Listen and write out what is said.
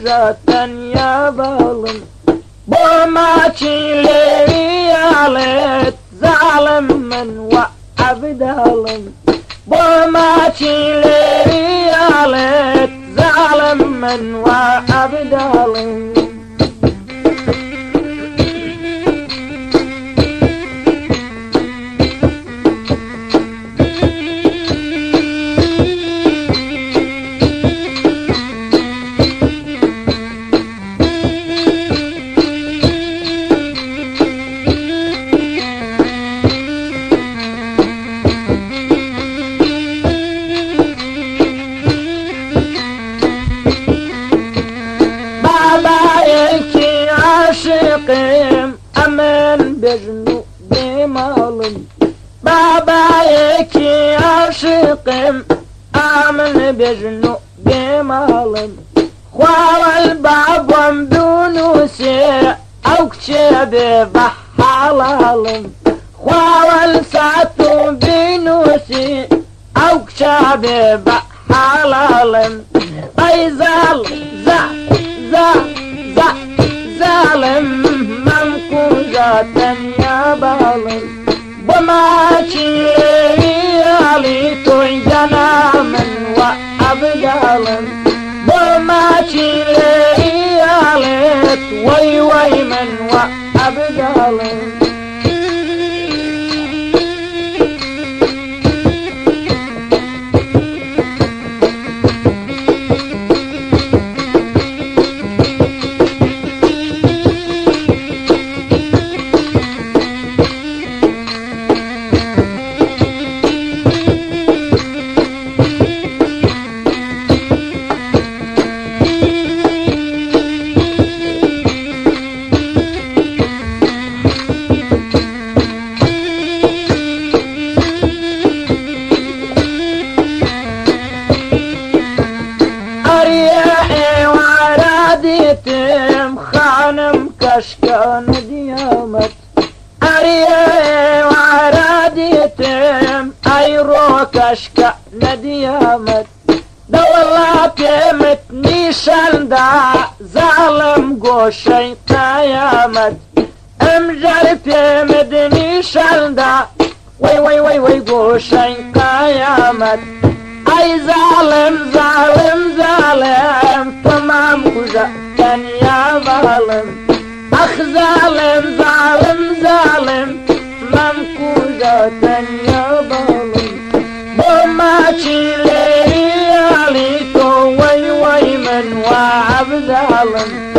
zaten yapalım. Bu maçileri alet zalimin ve abdalım. Bu maçileri alet zalimin ve abdalım. Aşıkım aman beznu demalım. Baba ki aşıkım aman beznu demalım. Khwal babam dunusi avkşebe bahalalım. Khwal saatu binusi avkşebe bahalalım. Bayzal za zalim manku zaten yapalım. Bu maçileri ali tuycanamen ve abdalım. Bu maçileri alet vay vay men ve abdalım. خانم كشكان ديامت أريه وعراديتم أيرو كشكان ديامت دولات متنيشان دا ظالم قوشي قيامت امجرت مدنيشان دا وي قوشي قيامت أي ظالم تمام كجا كان يا ظالم أخ ظالم ممكوزة يا ظالم بما تشيلي عليكو وي من وعب ظالم